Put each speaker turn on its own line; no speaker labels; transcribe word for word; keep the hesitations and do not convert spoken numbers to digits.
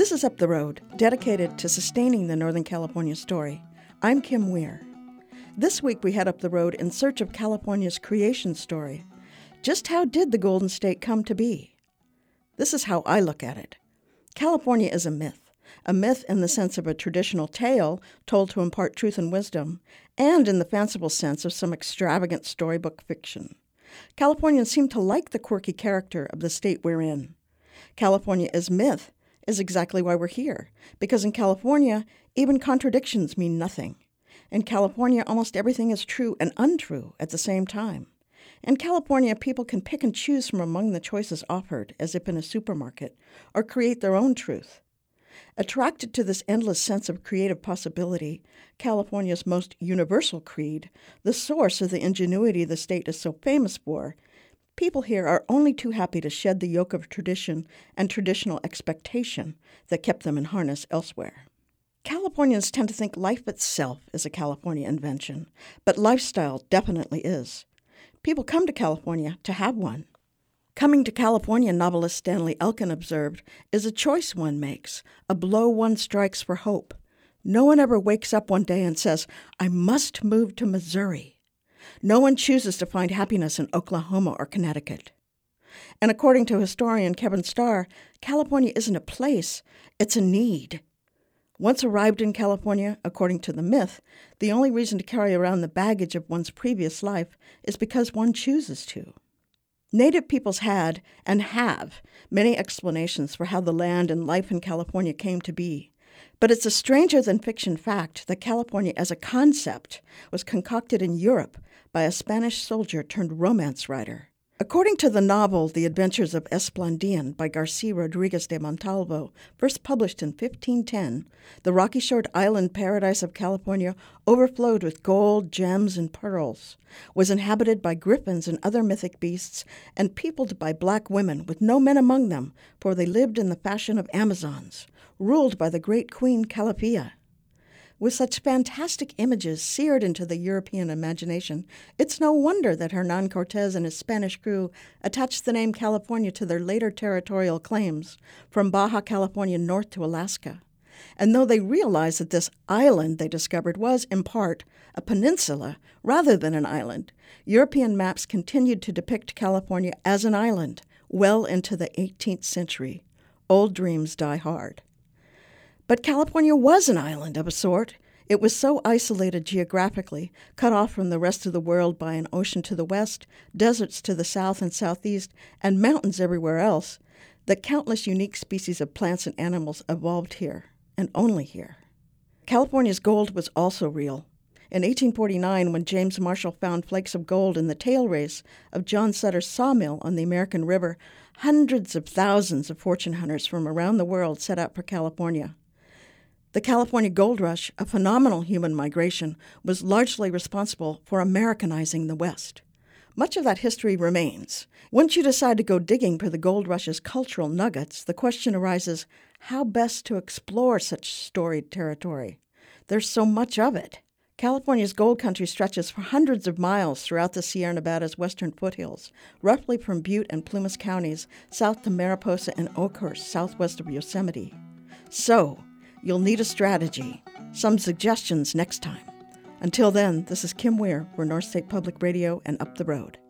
This is Up the Road, dedicated to sustaining the Northern California story. I'm Kim Weir. This week we head up the road in search of California's creation story. Just how did the Golden State come to be? This is how I look at it. California is a myth. A myth in the sense of a traditional tale told to impart truth and wisdom, and in the fanciful sense of some extravagant storybook fiction. Californians seem to like the quirky character of the state we're in. California as myth is exactly why we're here, because in California, even contradictions mean nothing. In California, almost everything is true and untrue at the same time. In California, people can pick and choose from among the choices offered, as if in a supermarket, or create their own truth. Attracted to this endless sense of creative possibility, California's most universal creed, the source of the ingenuity the state is so famous for, people here are only too happy to shed the yoke of tradition and traditional expectation that kept them in harness elsewhere. Californians tend to think life itself is a California invention, but lifestyle definitely is. People come to California to have one. Coming to California, novelist Stanley Elkin observed, is a choice one makes, a blow one strikes for hope. No one ever wakes up one day and says, I must move to Missouri. No one chooses to find happiness in Oklahoma or Connecticut. And according to historian Kevin Starr, California isn't a place, it's a need. Once arrived in California, according to the myth, the only reason to carry around the baggage of one's previous life is because one chooses to. Native peoples had, and have, many explanations for how the land and life in California came to be. But it's a stranger-than-fiction fact that California as a concept was concocted in Europe by a Spanish soldier turned romance writer. According to the novel The Adventures of Esplandian by Garcia Rodriguez de Montalvo, first published in fifteen ten, the rocky-shored island paradise of California overflowed with gold, gems, and pearls, was inhabited by griffins and other mythic beasts, and peopled by black women with no men among them, for they lived in the fashion of Amazons, ruled by the great queen Calafia. With such fantastic images seared into the European imagination, it's no wonder that Hernan Cortez and his Spanish crew attached the name California to their later territorial claims, from Baja California north to Alaska. And though they realized that this island they discovered was, in part, a peninsula rather than an island, European maps continued to depict California as an island well into the eighteenth century. Old dreams die hard. But California was an island of a sort. It was so isolated geographically, cut off from the rest of the world by an ocean to the west, deserts to the south and southeast, and mountains everywhere else, that countless unique species of plants and animals evolved here, and only here. California's gold was also real. In eighteen forty-nine, when James Marshall found flakes of gold in the tail race of John Sutter's sawmill on the American River, hundreds of thousands of fortune hunters from around the world set out for California. The California Gold Rush, a phenomenal human migration, was largely responsible for Americanizing the West. Much of that history remains. Once you decide to go digging for the Gold Rush's cultural nuggets, the question arises, how best to explore such storied territory? There's so much of it. California's gold country stretches for hundreds of miles throughout the Sierra Nevada's western foothills, roughly from Butte and Plumas counties, south to Mariposa and Oakhurst, southwest of Yosemite. So, you'll need a strategy. Some suggestions next time. Until then, this is Kim Weir for North State Public Radio and Up the Road.